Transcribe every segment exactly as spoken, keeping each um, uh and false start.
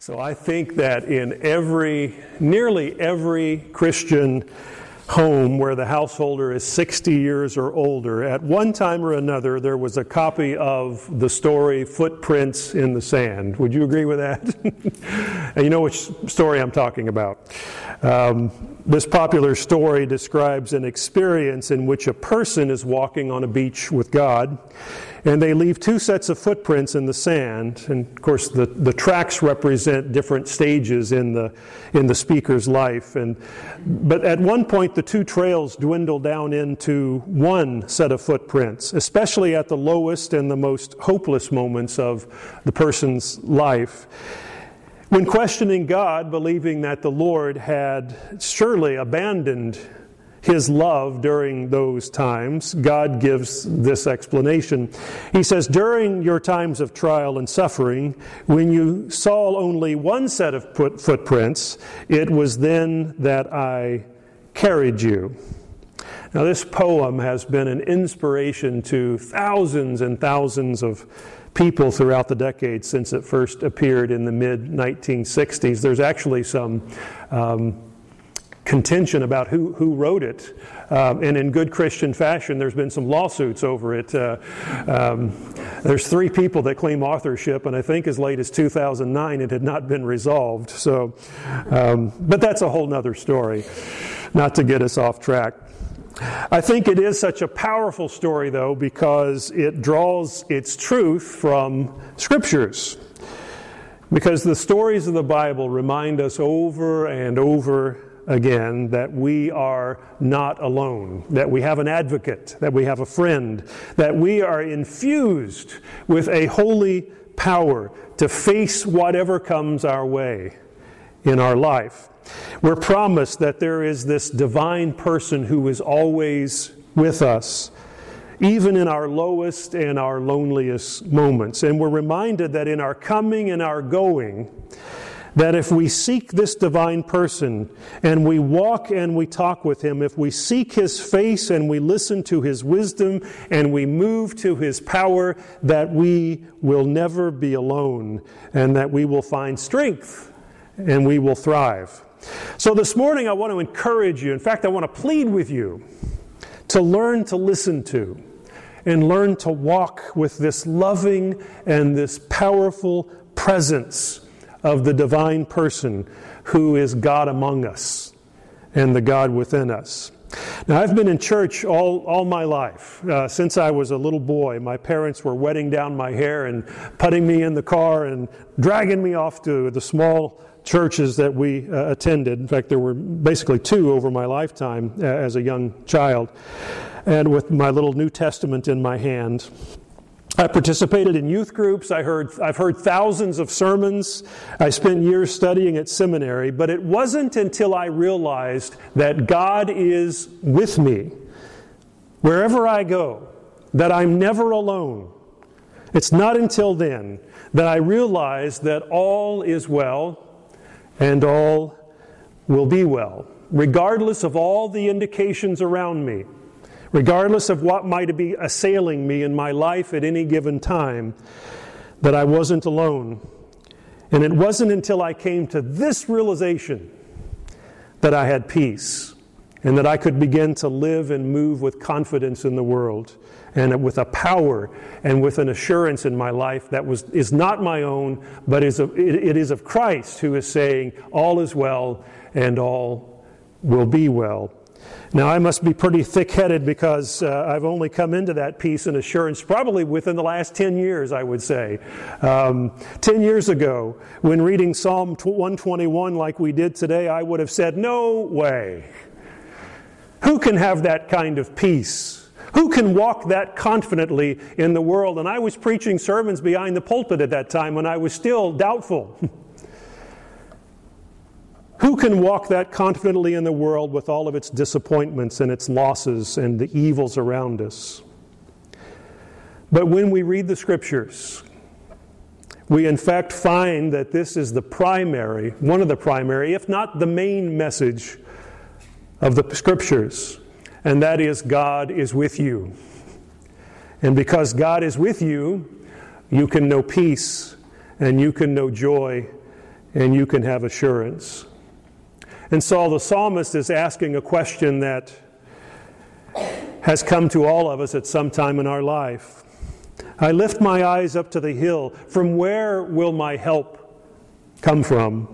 So I think that in every, nearly every Christian home where the householder is sixty years or older, at one time or another, there was a copy of the story Footprints in the Sand. Would you agree with that? And you know which story I'm talking about. Um, this popular story describes an experience in which a person is walking on a beach with God, and they leave two sets of footprints in the sand. And of course, the, the tracks represent different stages in the in the speaker's life. And but at one point, the two trails dwindle down into one set of footprints, especially at the lowest and the most hopeless moments of the person's life. When questioning God, believing that the Lord had surely abandoned His love during those times, God gives this explanation. He says, "During your times of trial and suffering, when you saw only one set of foot- footprints, it was then that I carried you." Now, this poem has been an inspiration to thousands and thousands of people throughout the decades since it first appeared in the mid nineteen sixties. There's actually some um, contention about who, who wrote it. Um, and in good Christian fashion, there's been some lawsuits over it. Uh, um, there's three people that claim authorship, and I think as late as two thousand nine it had not been resolved. So, um, but that's a whole nother story, not to get us off track. I think it is such a powerful story, though, because it draws its truth from Scriptures. Because the stories of the Bible remind us over and over again that we are not alone, that we have an advocate, that we have a friend, that we are infused with a holy power to face whatever comes our way in our life. We're promised that there is this divine person who is always with us, even in our lowest and our loneliest moments. And we're reminded that in our coming and our going, that if we seek this divine person and we walk and we talk with Him, if we seek His face and we listen to His wisdom and we move to His power, that we will never be alone and that we will find strength and we will thrive. So this morning I want to encourage you, in fact I want to plead with you to learn to listen to and learn to walk with this loving and this powerful presence of the divine person who is God among us and the God within us. Now, I've been in church all, all my life. Uh, since I was a little boy, my parents were wetting down my hair and putting me in the car and dragging me off to the small churches that we uh, attended. In fact, there were basically two over my lifetime uh, as a young child. And with my little New Testament in my hand, I participated in youth groups. I heard, I've heard thousands of sermons. I spent years studying at seminary. But it wasn't until I realized that God is with me wherever I go, that I'm never alone. It's not until then that I realized that all is well and all will be well, regardless of all the indications around me. Regardless of what might be assailing me in my life at any given time, that I wasn't alone. And it wasn't until I came to this realization that I had peace and that I could begin to live and move with confidence in the world and with a power and with an assurance in my life that was is not my own, but is of, it, it is of Christ, who is saying, all is well and all will be well. Now, I must be pretty thick-headed because uh, I've only come into that peace and assurance probably within the last ten years, I would say. Um, ten years ago, when reading Psalm one twenty-one like we did today, I would have said, no way. Who can have that kind of peace? Who can walk that confidently in the world? And I was preaching sermons behind the pulpit at that time when I was still doubtful. Who can walk that confidently in the world with all of its disappointments and its losses and the evils around us? But when we read the Scriptures, we in fact find that this is the primary, one of the primary, if not the main message of the Scriptures, and that is God is with you. And because God is with you, you can know peace and you can know joy and you can have assurance. And so the psalmist is asking a question that has come to all of us at some time in our life. I lift my eyes up to the hill. From where will my help come from?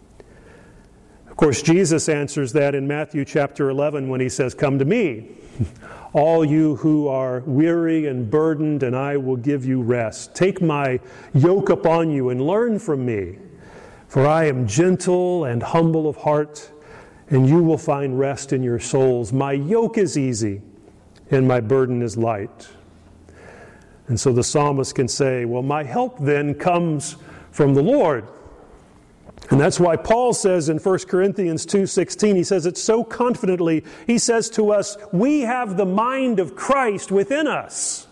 Of course, Jesus answers that in Matthew chapter eleven when he says, "Come to me, all you who are weary and burdened, and I will give you rest. Take my yoke upon you and learn from me, for I am gentle and humble of heart, and you will find rest in your souls. My yoke is easy, and my burden is light." And so the psalmist can say, well, my help then comes from the Lord. And that's why Paul says in First Corinthians two sixteen, he says it so confidently, he says to us, we have the mind of Christ within us.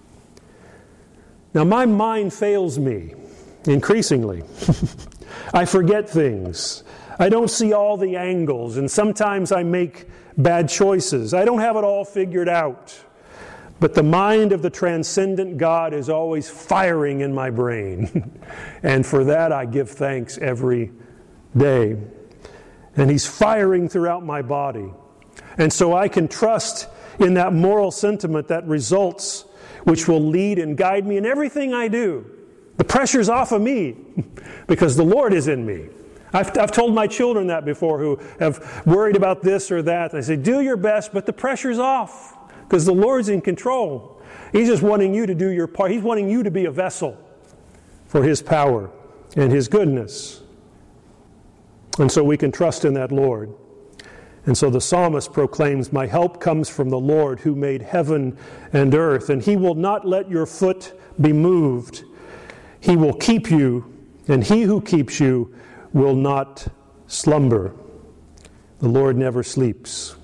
Now my mind fails me increasingly. I forget things. I don't see all the angles, and sometimes I make bad choices. I don't have it all figured out. But the mind of the transcendent God is always firing in my brain. And for that I give thanks every day. And He's firing throughout my body. And so I can trust in that moral sentiment that results, which will lead and guide me in everything I do. The pressure's off of me because the Lord is in me. I've, I've told my children that before who have worried about this or that. I say, do your best, but the pressure's off. Because the Lord's in control. He's just wanting you to do your part. He's wanting you to be a vessel for His power and His goodness. And so we can trust in that Lord. And so the psalmist proclaims, my help comes from the Lord who made heaven and earth, and He will not let your foot be moved. He will keep you, and He who keeps you will not slumber. The Lord never sleeps.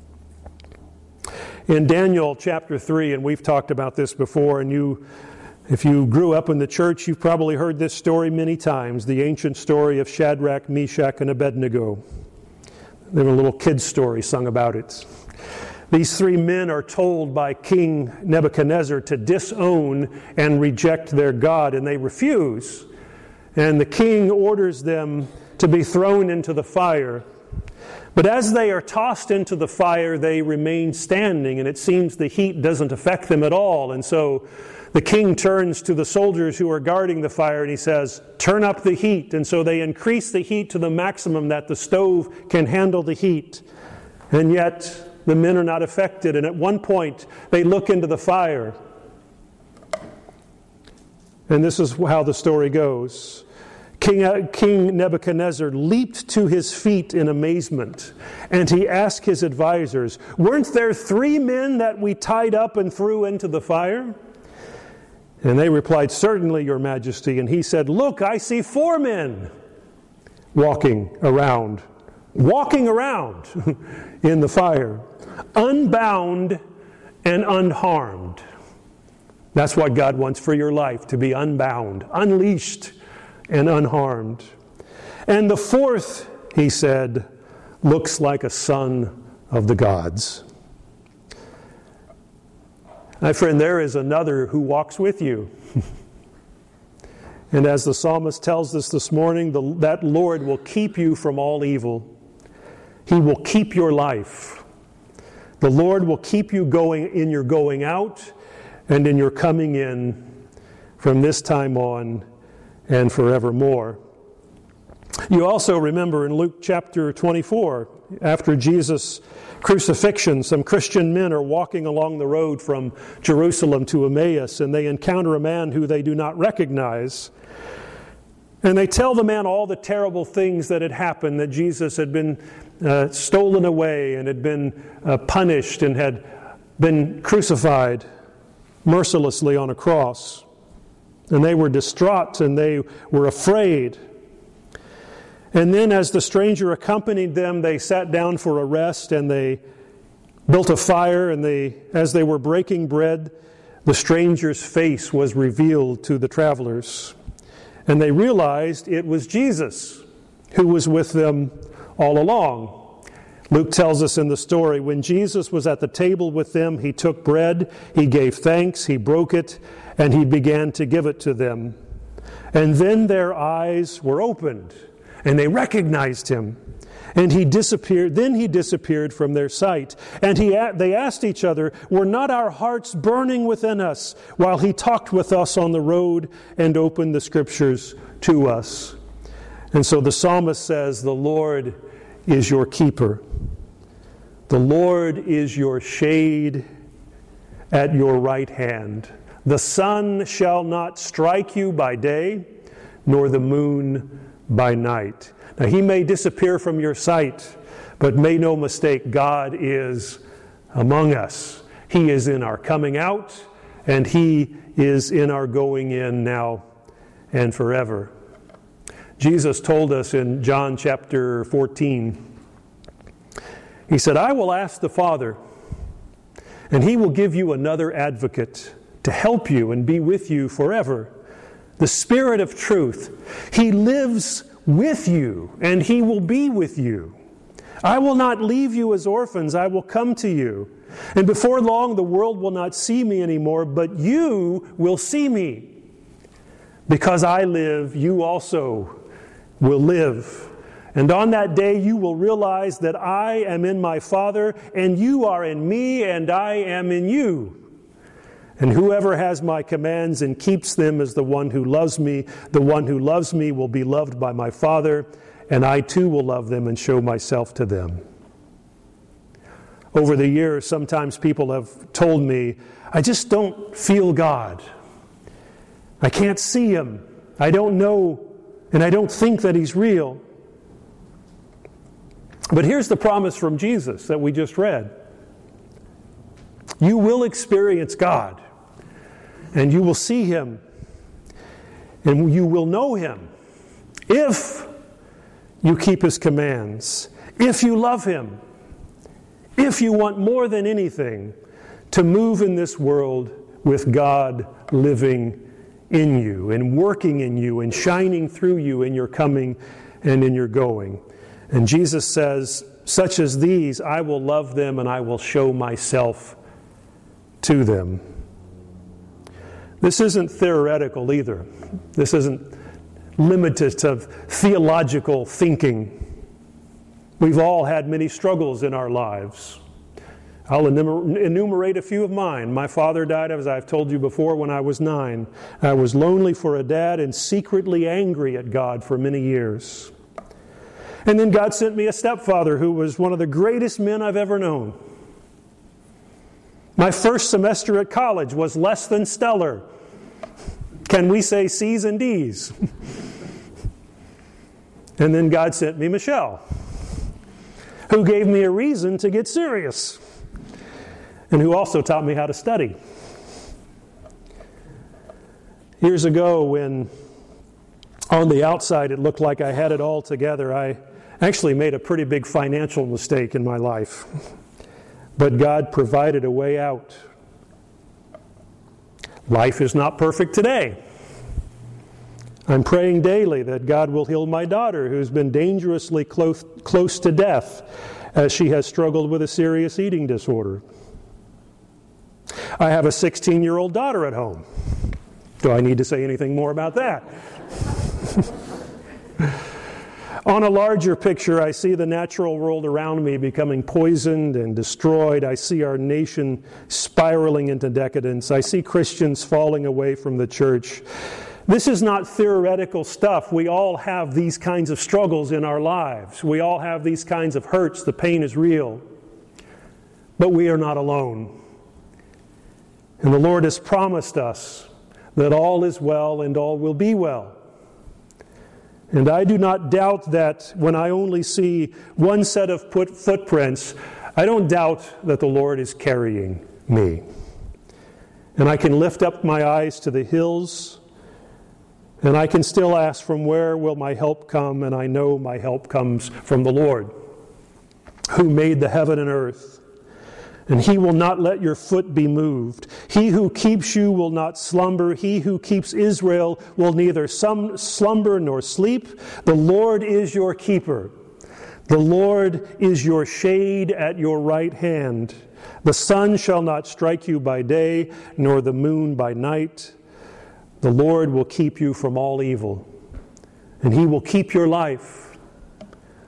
In Daniel chapter three, and we've talked about this before, and you, if you grew up in the church, you've probably heard this story many times, the ancient story of Shadrach, Meshach, and Abednego. There's a little kid's story sung about it. These three men are told by King Nebuchadnezzar to disown and reject their God, and they refuse. And the king orders them to be thrown into the fire. But as they are tossed into the fire, they remain standing, and it seems the heat doesn't affect them at all. And so the king turns to the soldiers who are guarding the fire, and he says, turn up the heat. And so they increase the heat to the maximum that the stove can handle the heat. And yet the men are not affected. And at one point, they look into the fire. And this is how the story goes. King, King Nebuchadnezzar leaped to his feet in amazement, and he asked his advisors, weren't there three men that we tied up and threw into the fire? And they replied, certainly, Your Majesty. And he said, look, I see four men walking around, walking around in the fire, unbound and unharmed. That's what God wants for your life, to be unbound, unleashed, and unharmed. And the fourth, he said, looks like a son of the gods. My friend, there is another who walks with you. And as the psalmist tells us this morning, the, that Lord will keep you from all evil. He will keep your life. The Lord will keep you going in your going out and in your coming in from this time on and forevermore. You also remember in Luke chapter twenty-four, after Jesus' crucifixion, some Christian men are walking along the road from Jerusalem to Emmaus, and they encounter a man who they do not recognize. And they tell the man all the terrible things that had happened, that Jesus had been uh, stolen away and had been uh, punished and had been crucified mercilessly on a cross. And they were distraught and they were afraid. And then as the stranger accompanied them, they sat down for a rest and they built a fire, and they, as they were breaking bread, the stranger's face was revealed to the travelers. And they realized it was Jesus who was with them all along. Luke tells us in the story, when Jesus was at the table with them, he took bread, he gave thanks, he broke it, and he began to give it to them. And then their eyes were opened, and they recognized him. And he disappeared. Then he disappeared from their sight. And he, they asked each other, "Were not our hearts burning within us while he talked with us on the road and opened the Scriptures to us?" And so the psalmist says, "The Lord is your keeper. The Lord is your shade at your right hand. The sun shall not strike you by day, nor the moon by night." Now, he may disappear from your sight, but make no mistake, God is among us. He is in our coming out, and he is in our going in now and forever. Jesus told us in John chapter fourteen, he said, "I will ask the Father, and he will give you another advocate to help you and be with you forever, the Spirit of truth. He lives with you, and he will be with you. I will not leave you as orphans. I will come to you. And before long, the world will not see me anymore, but you will see me. Because I live, you also will live. And on that day, you will realize that I am in my Father, and you are in me, and I am in you. And whoever has my commands and keeps them is the one who loves me. The one who loves me will be loved by my Father, and I too will love them and show myself to them." Over the years, sometimes people have told me, "I just don't feel God. I can't see him. I don't know, and I don't think that he's real." But here's the promise from Jesus that we just read. You will experience God, and you will see him, and you will know him if you keep his commands, if you love him, if you want more than anything to move in this world with God living in you and working in you and shining through you in your coming and in your going. And Jesus says, "Such as these, I will love them and I will show myself to them." This isn't theoretical either. This isn't limited to theological thinking. We've all had many struggles in our lives. I'll enumerate a few of mine. My father died, as I've told you before, when I was nine. I was lonely for a dad and secretly angry at God for many years. And then God sent me a stepfather who was one of the greatest men I've ever known. My first semester at college was less than stellar. Can we say C's and D's? And then God sent me Michelle, who gave me a reason to get serious, and who also taught me how to study. Years ago, when on the outside it looked like I had it all together, I actually made a pretty big financial mistake in my life. But God provided a way out. Life is not perfect today. I'm praying daily that God will heal my daughter, who's been dangerously close, close to death as she has struggled with a serious eating disorder. I have a sixteen-year-old daughter at home. Do I need to say anything more about that? On a larger picture, I see the natural world around me becoming poisoned and destroyed. I see our nation spiraling into decadence. I see Christians falling away from the church. This is not theoretical stuff. We all have these kinds of struggles in our lives. We all have these kinds of hurts. The pain is real. But we are not alone. And the Lord has promised us that all is well and all will be well. And I do not doubt that when I only see one set of put footprints, I don't doubt that the Lord is carrying me. And I can lift up my eyes to the hills, and I can still ask, from where will my help come? And I know my help comes from the Lord, who made the heaven and earth. And he will not let your foot be moved. He who keeps you will not slumber. He who keeps Israel will neither some slumber nor sleep. The Lord is your keeper. The Lord is your shade at your right hand. The sun shall not strike you by day, nor the moon by night. The Lord will keep you from all evil, and he will keep your life.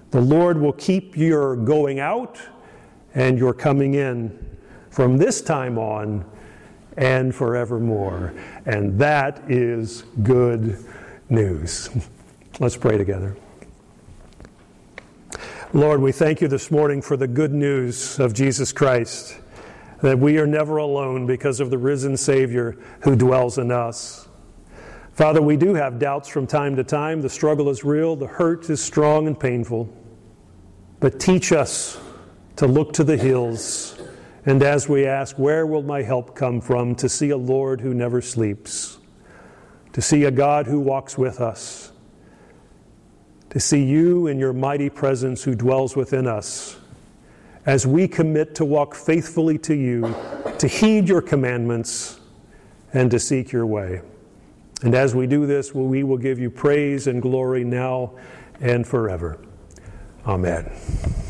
The Lord will keep your going out and your coming in from this time on and forevermore. And that is good news. Let's pray together. Lord, we thank you this morning for the good news of Jesus Christ, that we are never alone because of the risen Savior who dwells in us. Father, we do have doubts from time to time. The struggle is real. The hurt is strong and painful. But teach us to look to the hills, and as we ask, where will my help come from, to see a Lord who never sleeps, to see a God who walks with us, to see you in your mighty presence who dwells within us, as we commit to walk faithfully to you, to heed your commandments, and to seek your way. And as we do this, we will give you praise and glory now and forever. Amen.